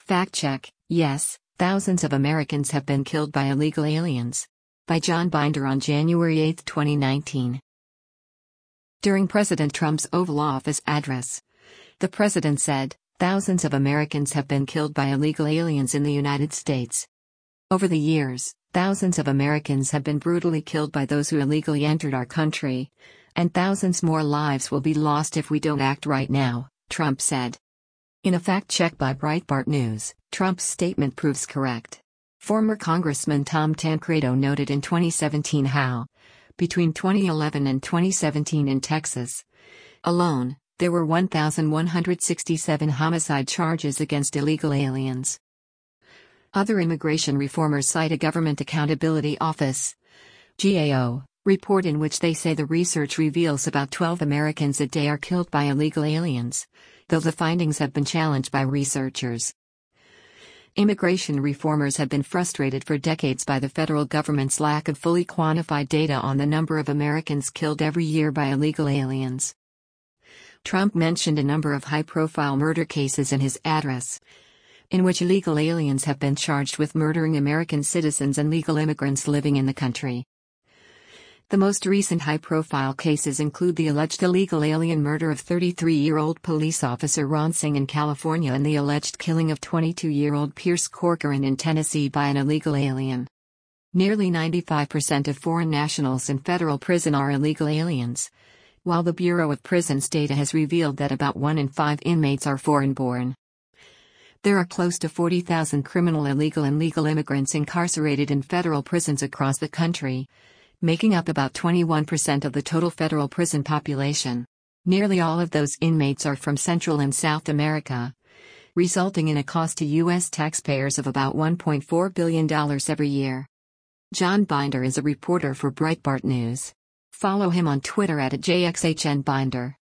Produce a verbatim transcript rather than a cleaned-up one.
Fact check: yes, thousands of Americans have been killed by illegal aliens. By John Binder on January eighth, twenty nineteen. During President Trump's Oval Office address, the president said, "Thousands of Americans have been killed by illegal aliens in the United States. Over the years, thousands of Americans have been brutally killed by those who illegally entered our country, and thousands more lives will be lost if we don't act right now," Trump said. In a fact check by Breitbart News, Trump's statement proves correct. Former Congressman Tom Tancredo noted in twenty seventeen how, between twenty eleven and twenty seventeen in Texas alone, there were one thousand one hundred sixty-seven homicide charges against illegal aliens. Other immigration reformers cite a Government Accountability Office (G A O) report in which they say the research reveals about twelve Americans a day are killed by illegal aliens, though the findings have been challenged by researchers. Immigration reformers have been frustrated for decades by the federal government's lack of fully quantified data on the number of Americans killed every year by illegal aliens. Trump mentioned a number of high-profile murder cases in his address, in which illegal aliens have been charged with murdering American citizens and legal immigrants living in the country. The most recent high-profile cases include the alleged illegal alien murder of thirty-three-year-old police officer Ron Singh in California and the alleged killing of twenty-two-year-old Pierce Corcoran in Tennessee by an illegal alien. Nearly ninety-five percent of foreign nationals in federal prison are illegal aliens, while the Bureau of Prisons data has revealed that about one in five inmates are foreign-born. There are close to forty thousand criminal illegal and legal immigrants incarcerated in federal prisons across the country, making up about twenty-one percent of the total federal prison population. Nearly all of those inmates are from Central and South America, resulting in a cost to U S taxpayers of about one point four billion dollars every year. John Binder is a reporter for Breitbart News. Follow him on Twitter at J X H N Binder.